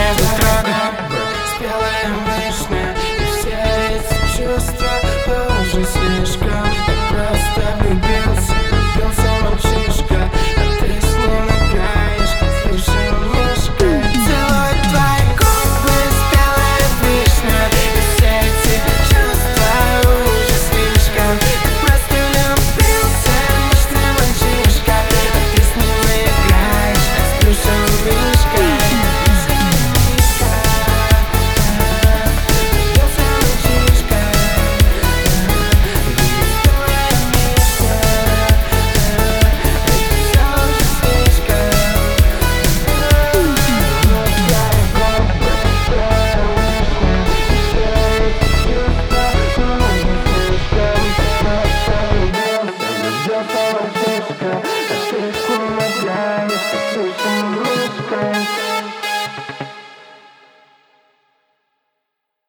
дорога, спелая вишня. И все эти чувства уже слишком. Я просто влюбился, мальчишка. А ты с ним играешь, как слышал мишка. Целует твои губы, спелая вишня. И все эти чувства уже слишком. Я просто влюбился, нежный мальчишка. А ты с ним играешь, как слышал мишка. А ты с ним играешь, как слышал мишка.